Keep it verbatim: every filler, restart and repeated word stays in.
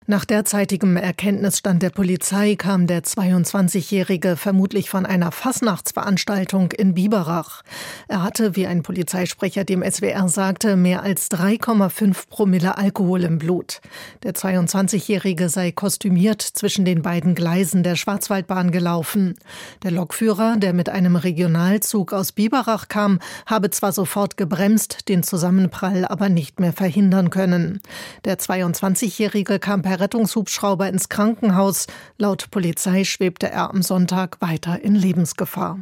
Nach derzeitigem Erkenntnisstand der Polizei kam der zweiundzwanzigjährige vermutlich von einer Fasnachtsveranstaltung in Biberach. Er hatte, wie ein Polizeisprecher dem S W R sagte, mehr als drei Komma fünf Promille Alkohol im Blut. Der zweiundzwanzigjährige sei kostümiert zwischen den beiden Gleisen der Schwarzwaldbahn gelaufen. Der Lokführer, der mit einem Regionalzug aus Biberach kam, habe zwar sofort gebremst, den Zusammenprall aber nicht mehr verhindern können. Der zweiundzwanzigjährige kam per Rettungshubschrauber ins Krankenhaus. Laut Polizei schwebte er am Sonntag weiter in Lebensgefahr.